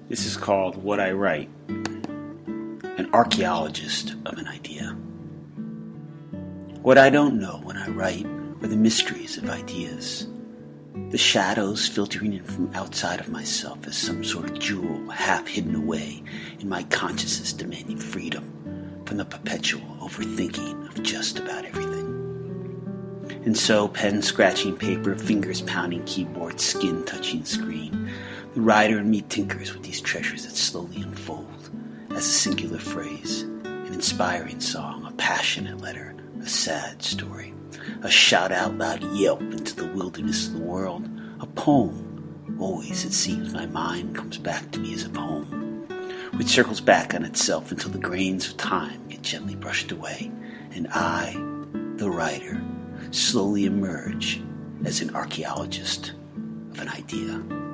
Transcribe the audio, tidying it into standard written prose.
This is called What I Write, an archaeologist of an idea. What I don't know when I write are the mysteries of ideas, the shadows filtering in from outside of myself as some sort of jewel half hidden away in my consciousness demanding freedom from the perpetual overthinking of just about everything. And so, pen scratching paper, fingers pounding keyboard, skin touching screen, the writer in me tinkers with these treasures that slowly unfold as a singular phrase, an inspiring song, a passionate letter, a sad story, a shout-out-loud yelp into the wilderness of the world, a poem. Always, it seems, my mind comes back to me as a poem, which circles back on itself until the grains of time get gently brushed away, and I, the writer, slowly emerge as an archaeologist of an idea.